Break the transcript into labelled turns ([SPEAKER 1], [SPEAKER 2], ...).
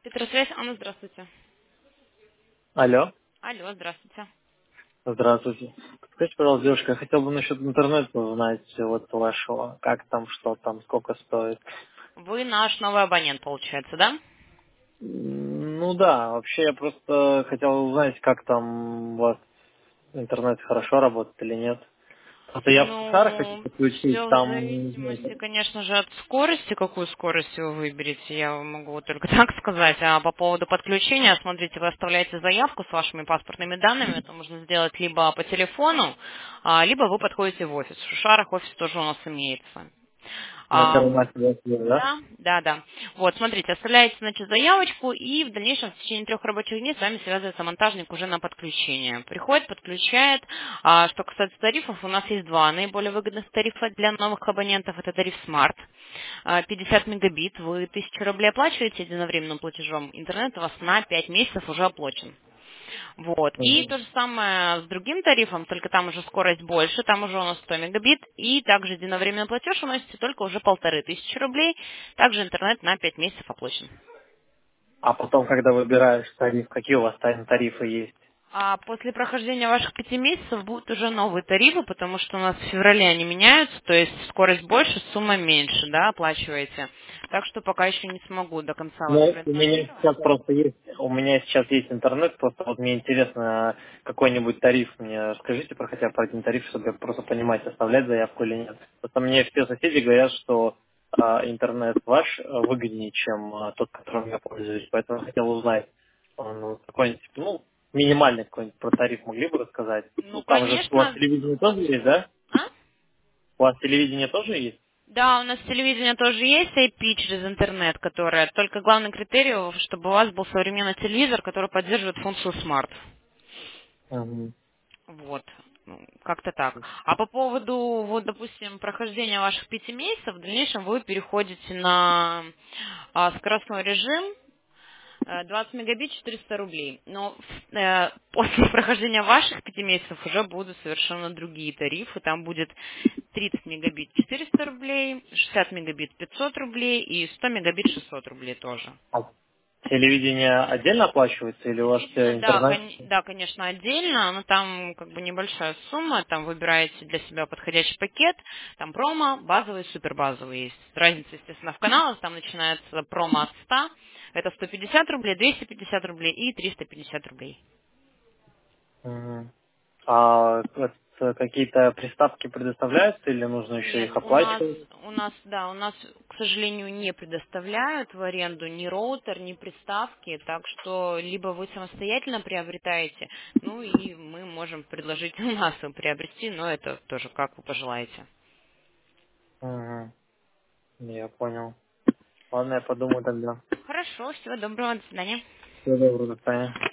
[SPEAKER 1] Петросвязь, Анна, здравствуйте.
[SPEAKER 2] Алло,
[SPEAKER 1] Алло, здравствуйте.
[SPEAKER 2] здравствуйте. Скажите, пожалуйста, девушка, я хотел бы насчет интернета узнать вот вашего, как там, что там, сколько стоит.
[SPEAKER 1] Вы наш новый абонент, получается, да?
[SPEAKER 2] Ну да, вообще я просто хотел узнать, как там у вас интернет хорошо работает или нет. Просто я в Сушар хочу
[SPEAKER 1] Ну,
[SPEAKER 2] подключить,
[SPEAKER 1] все в
[SPEAKER 2] там, не
[SPEAKER 1] зависимости,
[SPEAKER 2] знаю,
[SPEAKER 1] конечно же, от скорости. Какую скорость вы выберете, я вам могу вот только так сказать. А по поводу подключения, смотрите, вы оставляете заявку с вашими паспортными данными. Это можно сделать либо по телефону, либо вы подходите в офис. В Шушарах офис тоже у нас имеется.
[SPEAKER 2] на
[SPEAKER 1] А,
[SPEAKER 2] Кармасе, да?
[SPEAKER 1] да. Вот, смотрите, оставляете, значит, заявочку, и в дальнейшем в течение 3 рабочих дней с вами связывается монтажник уже на подключение. Приходит, подключает. Что касается тарифов, у нас есть два наиболее выгодных тарифа для новых абонентов. Это тариф Smart. 50 мегабит. Вы 1000 рублей оплачиваете единовременным платежом. Интернет у вас на 5 месяцев уже оплачен. Вот. И
[SPEAKER 2] Мгм.
[SPEAKER 1] то же самое с другим тарифом, только там уже скорость больше, там уже у нас 100 мегабит, и также единовременный платеж уносится только уже 1500 рублей, также интернет на 5 месяцев оплачен.
[SPEAKER 2] А потом, когда выбираешь тариф, какие у вас там тарифы есть?
[SPEAKER 1] А после прохождения ваших 5 месяцев будут уже новые тарифы, потому что у нас в феврале они меняются, то есть скорость больше, сумма меньше, да, оплачиваете. Так что пока еще не смогу до конца вас
[SPEAKER 2] Ну, у меня
[SPEAKER 1] проинформировать.
[SPEAKER 2] сейчас просто есть, у меня сейчас есть интернет, просто вот мне интересно какой-нибудь тариф мне расскажите про хотя бы про один тариф, чтобы я просто понимать, оставлять заявку или нет. Просто мне все соседи говорят, что интернет ваш выгоднее, чем тот, которым я пользуюсь, поэтому я хотел узнать, ну, какой-нибудь, ну, минимальный какой-нибудь про тариф могли бы рассказать?
[SPEAKER 1] Ну,
[SPEAKER 2] Ну, там же у вас
[SPEAKER 1] конечно.
[SPEAKER 2] телевидение тоже есть, да?
[SPEAKER 1] А?
[SPEAKER 2] У вас телевидение тоже есть?
[SPEAKER 1] Да, у нас телевидение тоже есть, IP через интернет, которое только главный критерий, чтобы у вас был современный телевизор, который поддерживает функцию Smart.
[SPEAKER 2] Мгм.
[SPEAKER 1] Вот, ну, как-то так. А по поводу, вот, допустим, прохождения ваших 5 месяцев, в дальнейшем вы переходите на скоростной режим, 20 мегабит 400 рублей. Но после прохождения ваших 5 месяцев уже будут совершенно другие тарифы. Там будет 30 мегабит 400 рублей, 60 мегабит 500 рублей и 100 мегабит 600 рублей тоже.
[SPEAKER 2] А телевидение отдельно оплачивается или у вас
[SPEAKER 1] Телевидение, да,
[SPEAKER 2] интернет?
[SPEAKER 1] да, конечно, отдельно, но там как бы небольшая сумма, там выбираете для себя подходящий пакет, там промо, базовый, супербазовый есть. Разница, естественно, в каналах, там начинается промо от 100, это 150 рублей, 250 рублей и 350 рублей.
[SPEAKER 2] Мгм. А вот, какие-то приставки предоставляются или нужно еще
[SPEAKER 1] Нет,
[SPEAKER 2] их оплачивать?
[SPEAKER 1] у нас, к сожалению, не предоставляют в аренду ни роутер, ни приставки, так что либо вы самостоятельно приобретаете, ну и мы можем предложить у нас им приобрести, но это тоже как вы пожелаете.
[SPEAKER 2] Мгм. Я понял. Ладно, я подумаю тогда.
[SPEAKER 1] Хорошо, всего доброго, до свидания.
[SPEAKER 2] Всего доброго, до свидания.